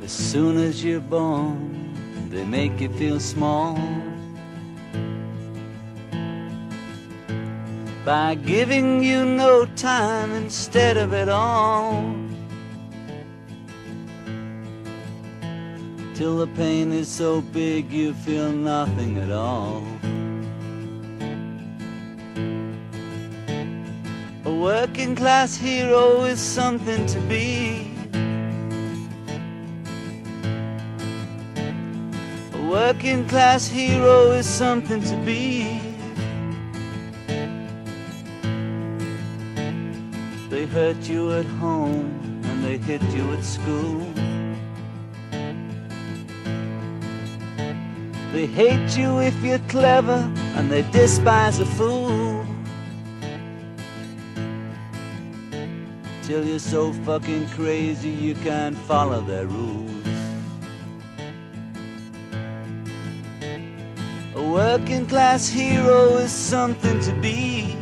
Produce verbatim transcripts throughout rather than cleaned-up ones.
As soon as you're born, they make you feel small by giving you no time instead of it all, till the pain is so big you feel nothing at all. A working class hero is something to be. A working class hero is something to be. They hurt you at home and they hit you at school. They hate you if you're clever and they despise a fool. Till you're so fucking crazy you can't follow their rules. A working class hero is something to be.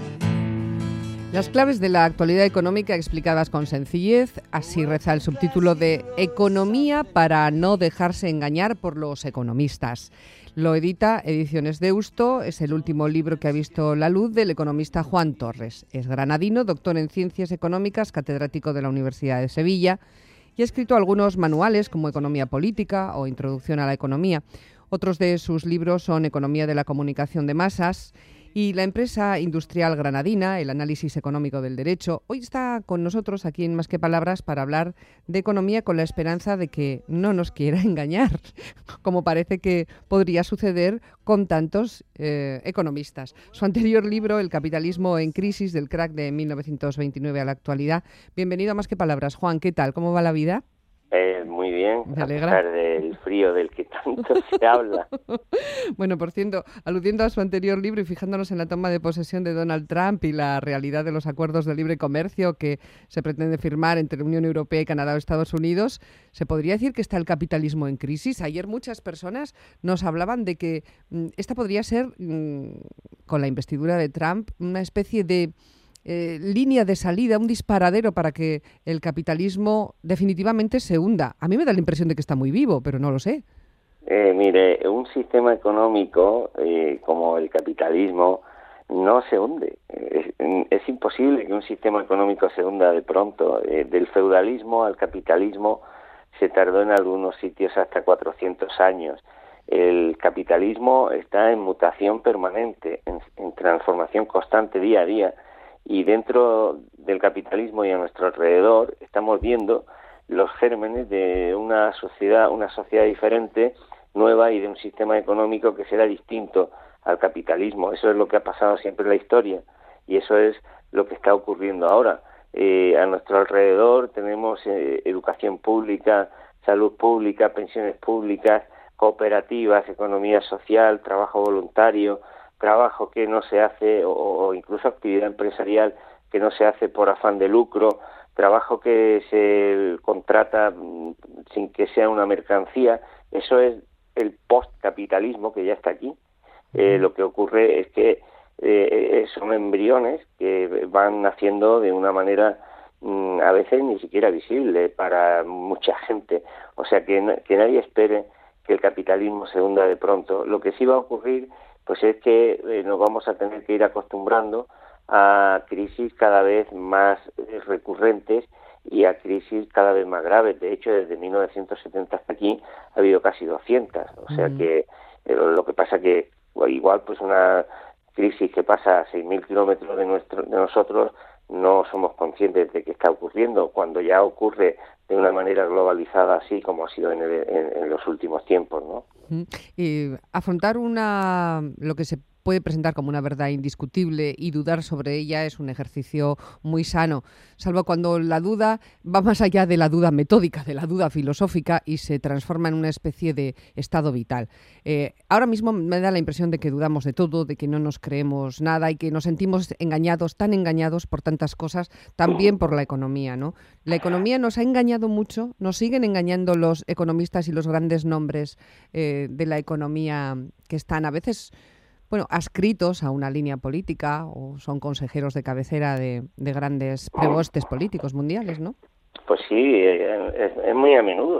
Las claves de la actualidad económica explicadas con sencillez, así reza el subtítulo de Economía para no dejarse engañar por los economistas. Lo edita Ediciones Deusto, es el último libro que ha visto la luz del economista Juan Torres. Es granadino, doctor en Ciencias Económicas, catedrático de la Universidad de Sevilla y ha escrito algunos manuales como Economía Política o Introducción a la Economía. Otros de sus libros son Economía de la Comunicación de Masas y La empresa industrial granadina, el análisis económico del derecho. Hoy está con nosotros aquí en Más que Palabras para hablar de economía con la esperanza de que no nos quiera engañar, como parece que podría suceder con tantos eh, economistas. Su anterior libro, El capitalismo en crisis, del crack de mil novecientos veintinueve a la actualidad. Bienvenido a Más que Palabras. Juan, ¿qué tal? ¿Cómo va la vida? Eh, muy bien, Me a alegra. pesar del frío del que tanto se habla. Bueno, por cierto, aludiendo a su anterior libro y fijándonos en la toma de posesión de Donald Trump y la realidad de los acuerdos de libre comercio que se pretende firmar entre la Unión Europea y Canadá o Estados Unidos, ¿se podría decir que está el capitalismo en crisis? Ayer muchas personas nos hablaban de que mm, esta podría ser, mm, con la investidura de Trump, una especie de Eh, línea de salida, un disparadero para que el capitalismo definitivamente se hunda. A mí me da la impresión de que está muy vivo, pero no lo sé. Eh, mire, un sistema económico eh, como el capitalismo no se hunde. Es, es imposible que un sistema económico se hunda de pronto. Eh, del feudalismo al capitalismo se tardó en algunos sitios hasta cuatrocientos años. El capitalismo está en mutación permanente, en, en transformación constante día a día. Y dentro del capitalismo y a nuestro alrededor estamos viendo los gérmenes de una sociedad, una sociedad diferente, nueva, y de un sistema económico que será distinto al capitalismo. Eso es lo que ha pasado siempre en la historia y eso es lo que está ocurriendo ahora. Eh, a nuestro alrededor tenemos eh, educación pública, salud pública, pensiones públicas, cooperativas, economía social, trabajo voluntario, trabajo que no se hace, o, o incluso actividad empresarial que no se hace por afán de lucro, trabajo que se contrata sin que sea una mercancía. Eso es el postcapitalismo que ya está aquí. Eh, lo que ocurre es que eh, son embriones que van naciendo de una manera mmm, a veces ni siquiera visible para mucha gente. O sea, que, que nadie espere que el capitalismo se hunda de pronto. Lo que sí va a ocurrir pues es que eh, nos vamos a tener que ir acostumbrando a crisis cada vez más eh, recurrentes y a crisis cada vez más graves. De hecho, desde mil novecientos setenta hasta aquí ha habido casi doscientas. O sea mm. que eh, lo que pasa que igual pues una crisis que pasa a seis mil kilómetros de, nuestro, de nosotros no somos conscientes de que está ocurriendo, cuando ya ocurre de una manera globalizada así como ha sido en, el, en, en los últimos tiempos, ¿no? Y afrontar una lo que se puede presentar como una verdad indiscutible y dudar sobre ella es un ejercicio muy sano, salvo cuando la duda va más allá de la duda metódica, de la duda filosófica y se transforma en una especie de estado vital. Eh, ahora mismo me da la impresión de que dudamos de todo, de que no nos creemos nada y que nos sentimos engañados, tan engañados por tantas cosas, también por la economía, ¿no? La economía nos ha engañado mucho, nos siguen engañando los economistas y los grandes nombres eh, de la economía que están a veces bueno, adscritos a una línea política o son consejeros de cabecera de, de grandes prebostes políticos mundiales, ¿no? Pues sí, es, es muy a menudo.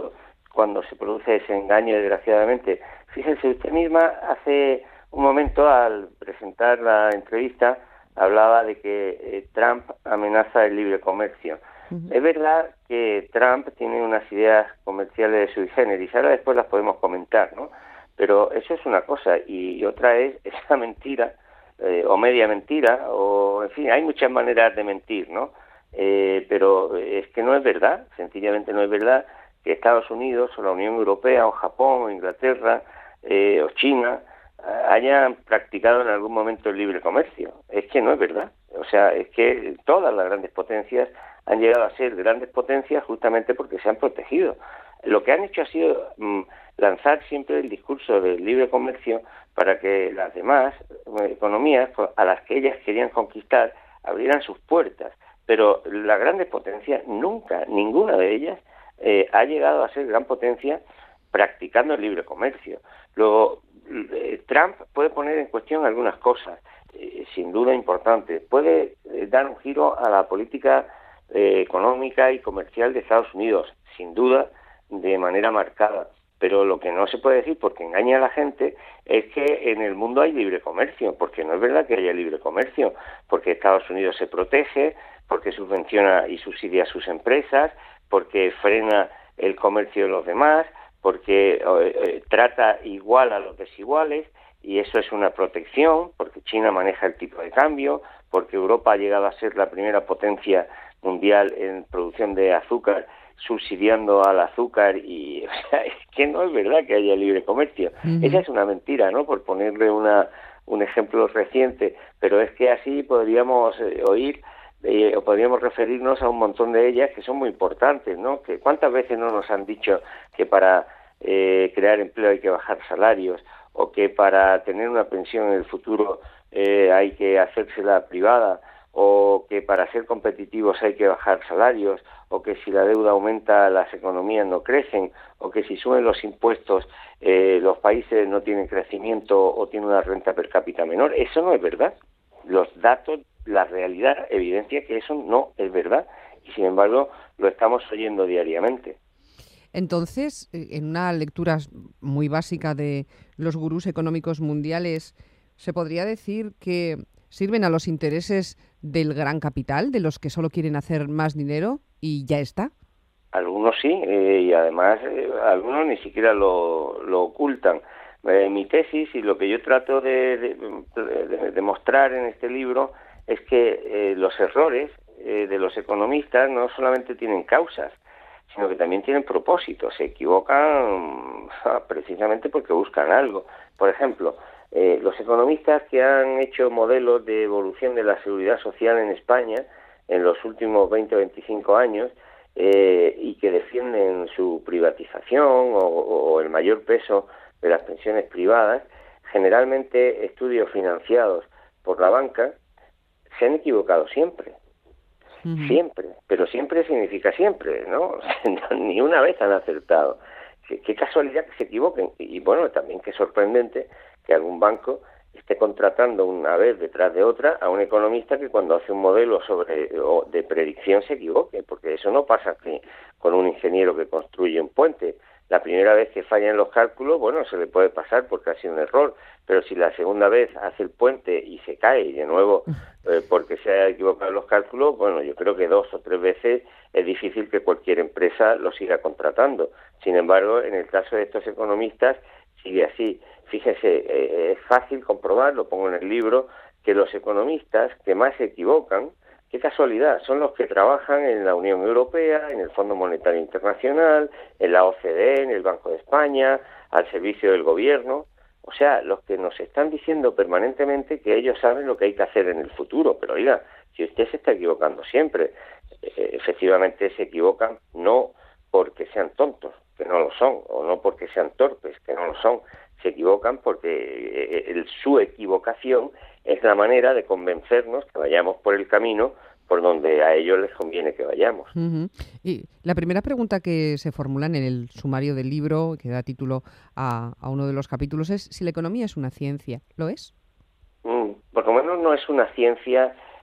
cuando se produce ese engaño, desgraciadamente. Fíjense, usted misma hace un momento, al presentar la entrevista, hablaba de que eh, Trump amenaza el libre comercio. Uh-huh. Es verdad que Trump tiene unas ideas comerciales de sui generis, ahora después las podemos comentar, ¿no? Pero eso es una cosa, y otra es esa mentira, eh, o media mentira, o en fin, hay muchas maneras de mentir, ¿no? Eh, pero es que no es verdad, sencillamente no es verdad que Estados Unidos, o la Unión Europea, o Japón, o Inglaterra, eh, o China, hayan practicado en algún momento el libre comercio. Es que no es verdad. O sea, es que todas las grandes potencias han llegado a ser grandes potencias justamente porque se han protegido. Lo que han hecho ha sido mmm, lanzar siempre el discurso del libre comercio para que las demás economías a las que ellas querían conquistar abrieran sus puertas. Pero las grandes potencias nunca, ninguna de ellas, eh, ha llegado a ser gran potencia practicando el libre comercio. Luego, eh, Trump puede poner en cuestión algunas cosas, eh, sin duda importantes. Puede eh, dar un giro a la política eh, económica y comercial de Estados Unidos, sin duda, de manera marcada. Pero lo que no se puede decir, porque engaña a la gente, es que en el mundo hay libre comercio, porque no es verdad que haya libre comercio, porque Estados Unidos se protege, porque subvenciona y subsidia a sus empresas, porque frena el comercio de los demás, porque eh, eh, trata igual a los desiguales, y eso es una protección, porque China maneja el tipo de cambio, porque Europa ha llegado a ser la primera potencia mundial en producción de azúcar, subsidiando al azúcar, y o sea, es que no es verdad que haya libre comercio. Uh-huh. Esa es una mentira, ¿no? Por ponerle una un ejemplo reciente, pero es que así podríamos eh, oír Eh, o podríamos referirnos a un montón de ellas que son muy importantes, ¿no? Que cuántas veces no nos han dicho que para eh, crear empleo hay que bajar salarios, o que para tener una pensión en el futuro eh, hay que hacérsela privada, o que para ser competitivos hay que bajar salarios, o que si la deuda aumenta las economías no crecen, o que si suben los impuestos eh, los países no tienen crecimiento o tienen una renta per cápita menor. Eso no es verdad. Los datos, la realidad evidencia que eso no es verdad, y sin embargo lo estamos oyendo diariamente. Entonces, en una lectura muy básica de los gurús económicos mundiales, ¿se podría decir que sirven a los intereses del gran capital, de los que solo quieren hacer más dinero y ya está? Algunos sí, eh, y además eh, algunos ni siquiera lo, lo ocultan. Eh, mi tesis y lo que yo trato de, de, de, de mostrar en este libro es que eh, los errores eh, de los economistas no solamente tienen causas, sino que también tienen propósitos. Se equivocan precisamente porque buscan algo. Por ejemplo, eh, los economistas que han hecho modelos de evolución de la seguridad social en España en los últimos veinte o veinticinco años eh, y que defienden su privatización o, o el mayor peso de las pensiones privadas, generalmente estudios financiados por la banca, se han equivocado siempre. Uh-huh. Siempre, pero siempre significa siempre, ¿no? Ni una vez han acertado. Qué, qué casualidad que se equivoquen. Y, y bueno, también qué sorprendente que algún banco esté contratando una vez detrás de otra a un economista que cuando hace un modelo sobre o de predicción se equivoque, porque eso no pasa que con un ingeniero que construye un puente. La primera vez que fallan los cálculos, bueno, se le puede pasar porque ha sido un error, pero si la segunda vez hace el puente y se cae y de nuevo eh, porque se ha equivocado en los cálculos, bueno, yo creo que dos o tres veces es difícil que cualquier empresa lo siga contratando. Sin embargo, en el caso de estos economistas sigue así. Fíjese, eh, es fácil comprobar, lo pongo en el libro, que los economistas que más se equivocan, qué casualidad, son los que trabajan en la Unión Europea, en el Fondo Monetario Internacional, en la O C D E, en el Banco de España, al servicio del gobierno. O sea, los que nos están diciendo permanentemente que ellos saben lo que hay que hacer en el futuro. Pero oiga, si usted se está equivocando siempre, eh, efectivamente se equivocan no porque sean tontos, que no lo son, o no porque sean torpes, que no lo son. Se equivocan porque eh, el, su equivocación es la manera de convencernos que vayamos por el camino por donde a ellos les conviene que vayamos. Uh-huh. Y la primera pregunta que se formulan en el sumario del libro, que da título a, a uno de los capítulos, es si la economía es una ciencia. ¿Lo es? Mm, por lo menos no es una ciencia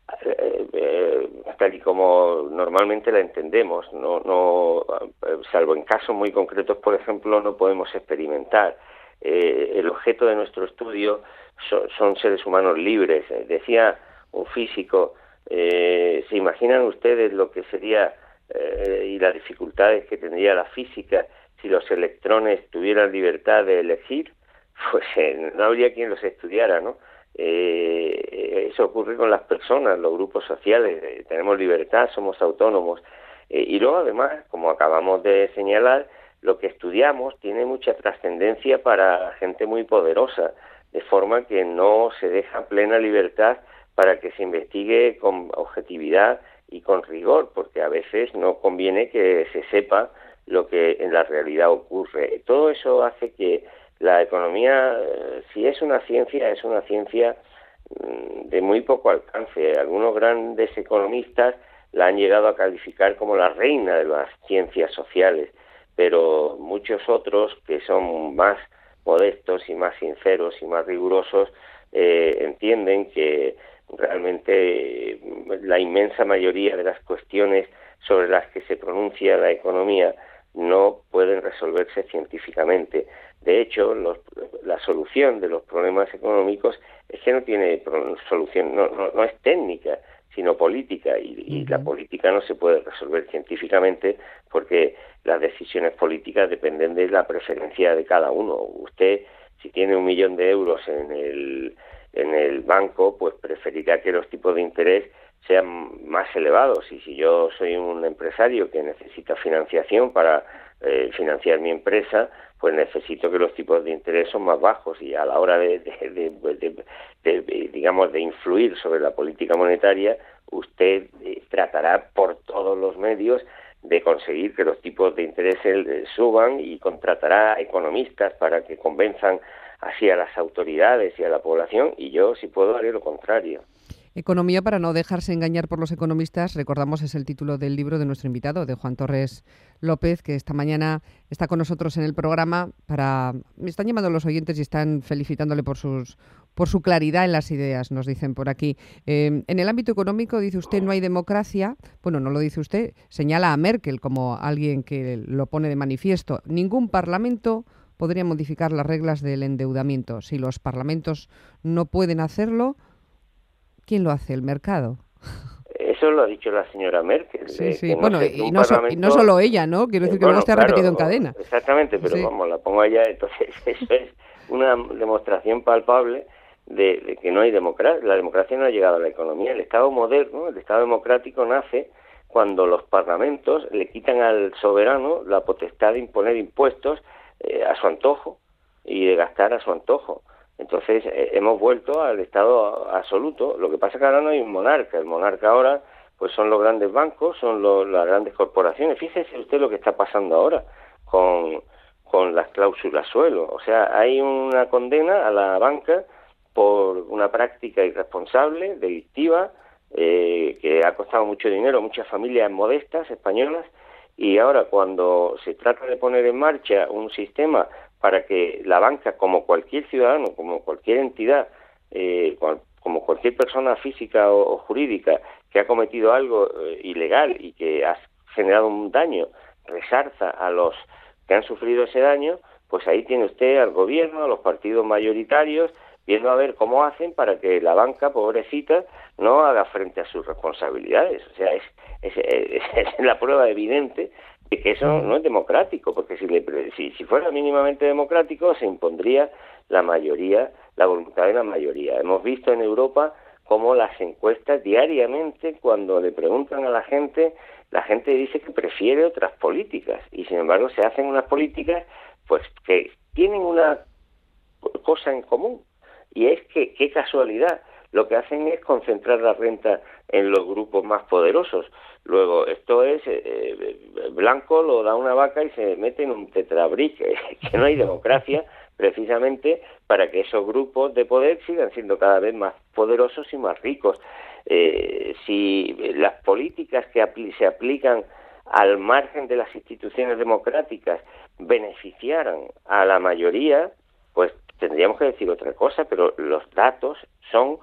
eh, eh, tal y como normalmente la entendemos, no, no, salvo en casos muy concretos, por ejemplo, no podemos experimentar. Eh, el objeto de nuestro estudio son, son seres humanos libres. Eh, decía un físico, eh, ¿se imaginan ustedes lo que sería eh, y las dificultades que tendría la física si los electrones tuvieran libertad de elegir? Pues eh, no habría quien los estudiara, ¿no? Eh, eso ocurre con las personas, los grupos sociales, eh, tenemos libertad, somos autónomos. Eh, y luego, además, como acabamos de señalar, lo que estudiamos tiene mucha trascendencia para gente muy poderosa, de forma que no se deja plena libertad para que se investigue con objetividad y con rigor, porque a veces no conviene que se sepa lo que en la realidad ocurre. Todo eso hace que la economía, si es una ciencia, es una ciencia de muy poco alcance. Algunos grandes economistas la han llegado a calificar como la reina de las ciencias sociales, pero muchos otros que son más modestos y más sinceros y más rigurosos eh, entienden que realmente la inmensa mayoría de las cuestiones sobre las que se pronuncia la economía no pueden resolverse científicamente. De hecho, los, la solución de los problemas económicos es que no tiene solución, no, no, no es técnica, sino política, y, y uh-huh. la política no se puede resolver científicamente porque las decisiones políticas dependen de la preferencia de cada uno. Usted, si tiene un millón de euros en el, en el banco, pues preferirá que los tipos de interés sean más elevados, y si yo soy un empresario que necesita financiación para eh, financiar mi empresa, pues necesito que los tipos de interés son más bajos, y a la hora de, de, de, de, de, de digamos, de influir sobre la política monetaria, usted eh, tratará por todos los medios de conseguir que los tipos de interés eh, suban, y contratará a economistas para que convenzan así a las autoridades y a la población, y yo, si puedo, haré lo contrario. Economía para no dejarse engañar por los economistas, recordamos, es el título del libro de nuestro invitado, de Juan Torres López, que esta mañana está con nosotros en el programa. Para me están llamando los oyentes y están felicitándole por sus por su claridad en las ideas, nos dicen por aquí. Eh, en el ámbito económico, dice usted, no hay democracia. Bueno, no lo dice usted, señala a Merkel como alguien que lo pone de manifiesto. Ningún parlamento podría modificar las reglas del endeudamiento. Si los parlamentos no pueden hacerlo, ¿quién lo hace? ¿El mercado? Eso lo ha dicho la señora Merkel. Sí, sí. No bueno, y no, parlamento... so, y no solo ella, ¿no? Quiero decir que bueno, luego está claro, repetido en cadena. Exactamente, pero sí. Vamos, la pongo allá. Entonces, eso es una demostración palpable de, de que no hay democracia. La democracia no ha llegado a la economía. El Estado moderno, el Estado democrático, nace cuando los parlamentos le quitan al soberano la potestad de imponer impuestos eh, a su antojo y de gastar a su antojo. Entonces eh, hemos vuelto al estado absoluto. Lo que pasa es que ahora no hay un monarca. El monarca ahora pues son los grandes bancos, son los, las grandes corporaciones. Fíjese usted lo que está pasando ahora con, con las cláusulas suelo. O sea, hay una condena a la banca por una práctica irresponsable, delictiva, eh, que ha costado mucho dinero a muchas familias modestas españolas, y ahora cuando se trata de poner en marcha un sistema para que la banca, como cualquier ciudadano, como cualquier entidad, eh, cual, como cualquier persona física o, o jurídica que ha cometido algo eh, ilegal y que ha generado un daño, resarza a los que han sufrido ese daño, pues ahí tiene usted al gobierno, a los partidos mayoritarios, viendo a ver cómo hacen para que la banca, pobrecita, no haga frente a sus responsabilidades. O sea, es, es, es, es la prueba evidente de que eso no es democrático, porque si, le, si, si fuera mínimamente democrático se impondría la mayoría, la voluntad de la mayoría. Hemos visto en Europa cómo las encuestas diariamente, cuando le preguntan a la gente, la gente dice que prefiere otras políticas, y sin embargo se hacen unas políticas pues que tienen una cosa en común, y es que, qué casualidad, lo que hacen es concentrar la renta en los grupos más poderosos. Luego, esto es, eh, Blanco lo da una vaca y se mete en un tetrabric, que no hay democracia, precisamente para que esos grupos de poder sigan siendo cada vez más poderosos y más ricos. Eh, si las políticas que apl- se aplican al margen de las instituciones democráticas beneficiaran a la mayoría, pues tendríamos que decir otra cosa, pero los datos son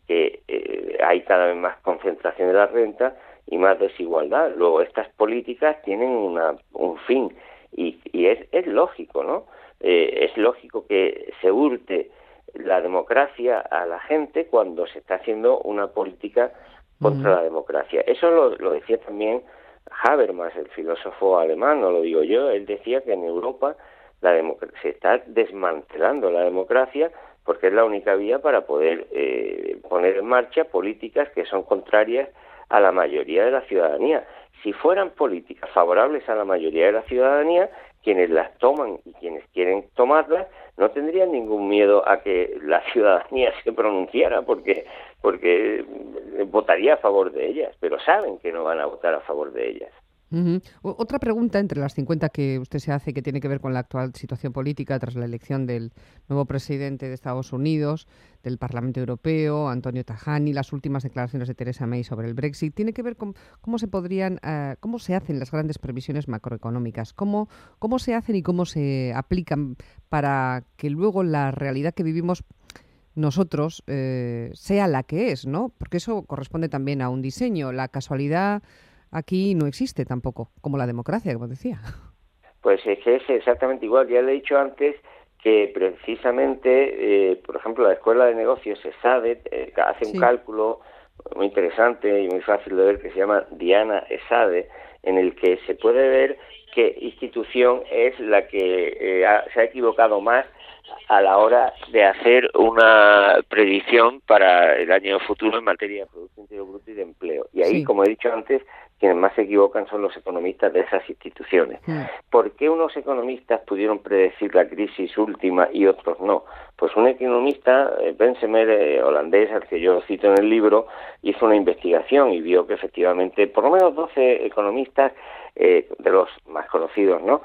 que eh, hay cada vez más concentración de la renta y más desigualdad. Luego, estas políticas tienen una, un fin y, y es, es lógico, ¿no? Eh, es lógico que se hurte la democracia a la gente cuando se está haciendo una política contra uh-huh. la democracia. Eso lo, lo decía también Habermas, el filósofo alemán, no lo digo yo. Él decía que en Europa la democ- se está desmantelando la democracia porque es la única vía para poder eh, poner en marcha políticas que son contrarias a la mayoría de la ciudadanía. Si fueran políticas favorables a la mayoría de la ciudadanía, quienes las toman y quienes quieren tomarlas no tendrían ningún miedo a que la ciudadanía se pronunciara porque porque votaría a favor de ellas, pero saben que no van a votar a favor de ellas. Uh-huh. Otra pregunta entre las cincuenta que usted se hace que tiene que ver con la actual situación política tras la elección del nuevo presidente de Estados Unidos, del Parlamento Europeo, Antonio Tajani, las últimas declaraciones de Theresa May sobre el Brexit, tiene que ver con cómo se podrían, uh, cómo se hacen las grandes previsiones macroeconómicas, cómo, cómo se hacen y cómo se aplican para que luego la realidad que vivimos nosotros eh, sea la que es, ¿no? Porque eso corresponde también a un diseño. La casualidad aquí no existe tampoco, como la democracia, como decía. Pues es que es exactamente igual. Ya le he dicho antes que precisamente, eh, por ejemplo, la Escuela de Negocios, ESADE, eh, hace un sí. cálculo muy interesante y muy fácil de ver que se llama Diana ESADE, en el que se puede ver qué institución es la que eh, ha, se ha equivocado más a la hora de hacer una predicción para el año futuro en materia de Producto Interior Bruto y de empleo. Y ahí, sí. como he dicho antes, quienes más se equivocan son los economistas de esas instituciones. Mm. ¿Por qué unos economistas pudieron predecir la crisis última y otros no? Pues un economista, eh, Bensemer, eh, holandés, al que yo cito en el libro, hizo una investigación y vio que efectivamente por lo menos doce economistas, eh, de los más conocidos, ¿no?,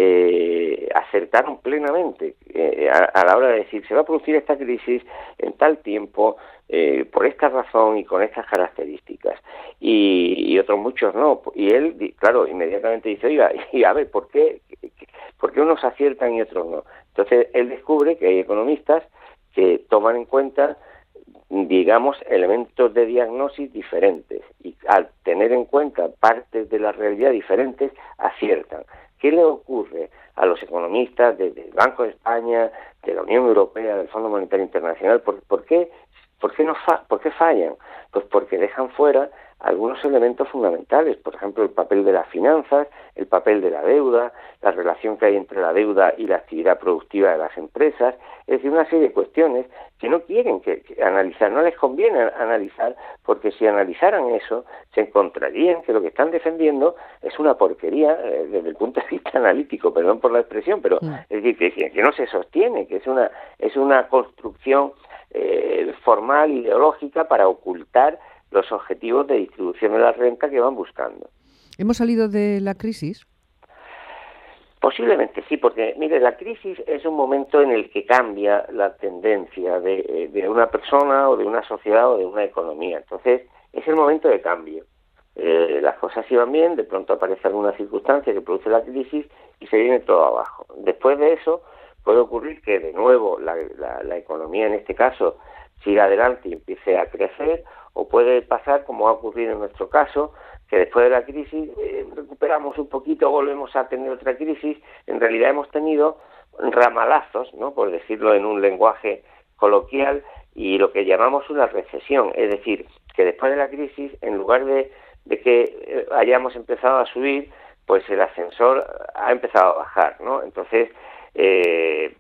eh, acertaron plenamente eh, a, a la hora de decir se va a producir esta crisis en tal tiempo, eh, por esta razón y con estas características. Y, y otros muchos no. Y él, claro, inmediatamente dice, oiga, y a ver, ¿por qué, ¿por qué unos aciertan y otros no? Entonces él descubre que hay economistas que toman en cuenta, digamos, elementos de diagnosis diferentes y al tener en cuenta partes de la realidad diferentes, aciertan. ¿Qué le ocurre a los economistas del Banco de España, de la Unión Europea, del Fondo Monetario Internacional? ¿Por, por qué, por qué no fa, por qué fallan? Pues porque dejan fuera algunos elementos fundamentales, por ejemplo, el papel de las finanzas, el papel de la deuda, la relación que hay entre la deuda y la actividad productiva de las empresas, es decir, una serie de cuestiones que no quieren que, que analizar, no les conviene analizar, porque si analizaran eso, se encontrarían que lo que están defendiendo es una porquería eh, desde el punto de vista analítico, perdón por la expresión, pero sí. es decir, que, que no se sostiene, que es una, es una construcción eh, formal, ideológica, para ocultar los objetivos de distribución de la renta que van buscando. ¿Hemos salido de la crisis? Posiblemente sí, porque, mire, la crisis es un momento en el que cambia la tendencia de, de una persona o de una sociedad o de una economía. Entonces, es el momento de cambio. Eh, las cosas iban bien, de pronto aparece alguna circunstancia que produce la crisis y se viene todo abajo. Después de eso, puede ocurrir que de nuevo la, la, la economía, en este caso, siga adelante y empiece a crecer, o puede pasar, como ha ocurrido en nuestro caso, que después de la crisis eh, recuperamos un poquito, volvemos a tener otra crisis. En realidad hemos tenido ramalazos, ¿no?, por decirlo en un lenguaje coloquial, y lo que llamamos una recesión, es decir, que después de la crisis, en lugar de, de que hayamos empezado a subir, pues el ascensor ha empezado a bajar, ¿no? Entonces, eh,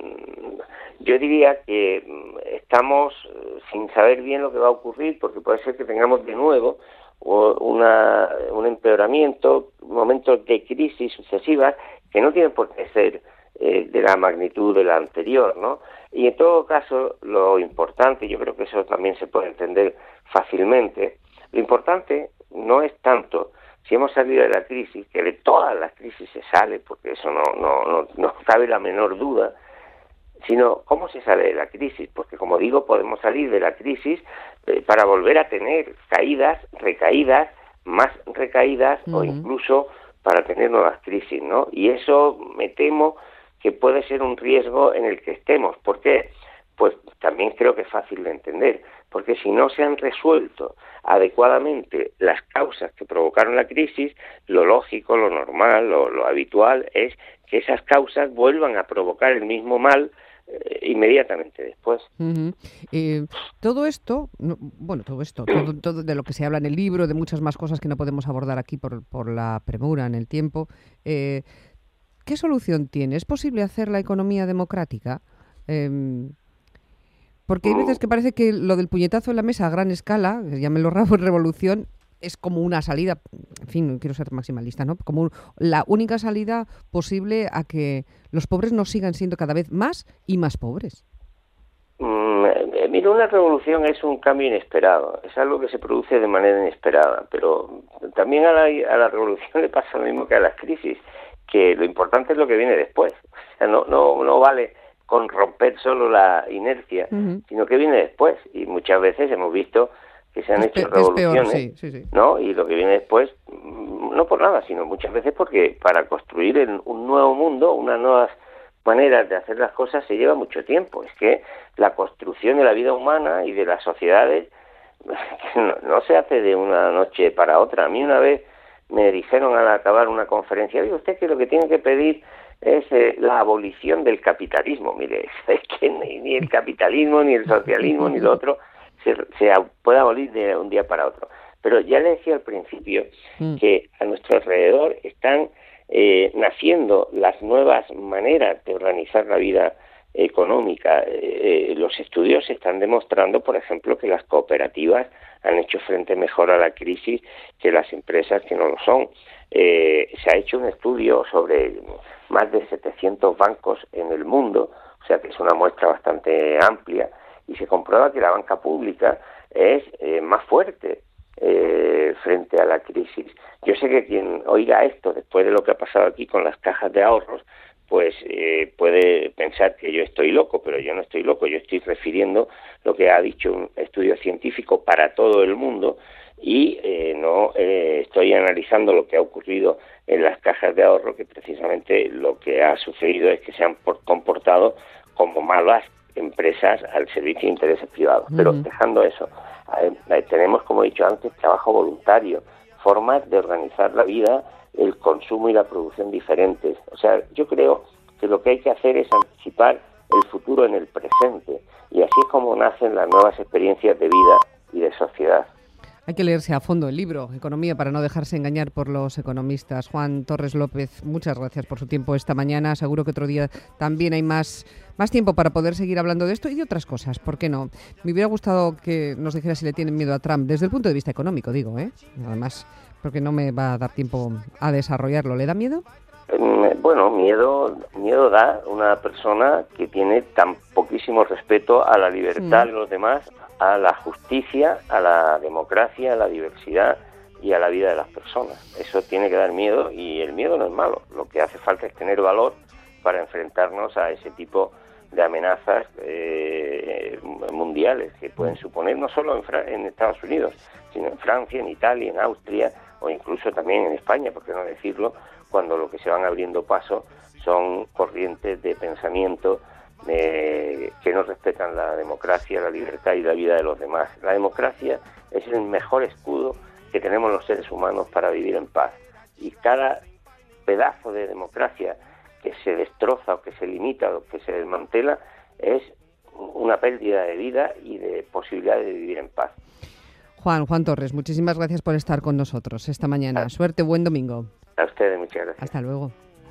yo diría que estamos sin saber bien lo que va a ocurrir, porque puede ser que tengamos de nuevo una, un empeoramiento, momentos de crisis sucesivas que no tienen por qué ser eh, de la magnitud de la anterior, ¿no? Y en todo caso, lo importante, yo creo que eso también se puede entender fácilmente, lo importante no es tanto si hemos salido de la crisis, que de todas las crisis se sale, porque eso no, no, no, no cabe la menor duda, sino cómo se sale de la crisis, porque como digo, podemos salir de la crisis eh, para volver a tener caídas, recaídas, más recaídas, uh-huh. o incluso para tener nuevas crisis, ¿no? Y eso me temo que puede ser un riesgo en el que estemos. ¿Por qué? Pues también creo que es fácil de entender, porque si no se han resuelto adecuadamente las causas que provocaron la crisis, lo lógico, lo normal, lo, lo habitual es que esas causas vuelvan a provocar el mismo mal eh, inmediatamente después. Uh-huh. Eh, todo esto, no, bueno, todo esto, todo, todo de lo que se habla en el libro, de muchas más cosas que no podemos abordar aquí por, por la premura en el tiempo, eh, ¿qué solución tiene? ¿Es posible hacer la economía democrática? Eh, porque hay veces que parece que lo del puñetazo en la mesa a gran escala, llámenlo revolución, es como una salida, en fin, no quiero ser maximalista, ¿no? Como un, la única salida posible a que los pobres no sigan siendo cada vez más y más pobres. Mm, mira, una revolución es un cambio inesperado, es algo que se produce de manera inesperada, pero también a la, a la revolución le pasa lo mismo que a las crisis, que lo importante es lo que viene después. O sea, no, no, no vale con romper solo la inercia, uh-huh. sino que viene después. Y muchas veces hemos visto que se han es hecho pe- revoluciones, es peor, sí, sí, sí. ¿no? Y lo que viene después, no por nada, sino muchas veces porque para construir un nuevo mundo, unas nuevas maneras de hacer las cosas, se lleva mucho tiempo. Es que la construcción de la vida humana y de las sociedades no, no se hace de una noche para otra. A mí una vez me dijeron al acabar una conferencia, oye, usted que lo que tiene que pedir es eh, la abolición del capitalismo. Mire, es que ni, ni el capitalismo, ni el socialismo, ni lo otro se, se puede abolir de un día para otro. Pero ya le decía al principio mm. que a nuestro alrededor están eh, naciendo las nuevas maneras de organizar la vida económica. Eh, los estudios están demostrando, por ejemplo, que las cooperativas han hecho frente mejor a la crisis que las empresas que no lo son. Eh, se ha hecho un estudio sobre más de setecientos bancos en el mundo, o sea que es una muestra bastante amplia, y se comprueba que la banca pública es eh, más fuerte eh, frente a la crisis. Yo sé que quien oiga esto después de lo que ha pasado aquí con las cajas de ahorros, pues eh, puede pensar que yo estoy loco, pero yo no estoy loco, yo estoy refiriendo lo que ha dicho un estudio científico para todo el mundo y eh, no eh, estoy analizando lo que ha ocurrido en las cajas de ahorro, que precisamente lo que ha sucedido es que se han comportado como malas empresas al servicio de intereses privados. Uh-huh. Pero dejando eso, eh, tenemos, como he dicho antes, trabajo voluntario, formas de organizar la vida, el consumo y la producción diferentes. O sea, yo creo que lo que hay que hacer es anticipar el futuro en el presente, y así es como nacen las nuevas experiencias de vida y de sociedad. Hay que leerse a fondo el libro, Economía para no dejarse engañar por los economistas. Juan Torres López, muchas gracias por su tiempo esta mañana. Seguro que otro día también hay más, más tiempo para poder seguir hablando de esto y de otras cosas. ¿Por qué no? Me hubiera gustado que nos dijera si le tienen miedo a Trump, desde el punto de vista económico, digo, ¿eh? Además, porque no me va a dar tiempo a desarrollarlo. ¿Le da miedo? Bueno, miedo miedo da una persona que tiene tan poquísimo respeto a la libertad de los demás, a la justicia, a la democracia, a la diversidad y a la vida de las personas. Eso tiene que dar miedo, y el miedo no es malo. Lo que hace falta es tener valor para enfrentarnos a ese tipo de amenazas eh, mundiales que pueden suponer no solo en, Fra- en Estados Unidos, sino en Francia, en Italia, en Austria o incluso también en España, por qué no decirlo, cuando lo que se van abriendo paso son corrientes de pensamiento eh, que no respetan la democracia, la libertad y la vida de los demás. La democracia es el mejor escudo que tenemos los seres humanos para vivir en paz, y cada pedazo de democracia que se destroza o que se limita o que se desmantela es una pérdida de vida y de posibilidad de vivir en paz. Juan, Juan Torres, muchísimas gracias por estar con nosotros esta mañana. Suerte, buen domingo. A ustedes, muchas gracias. Hasta luego.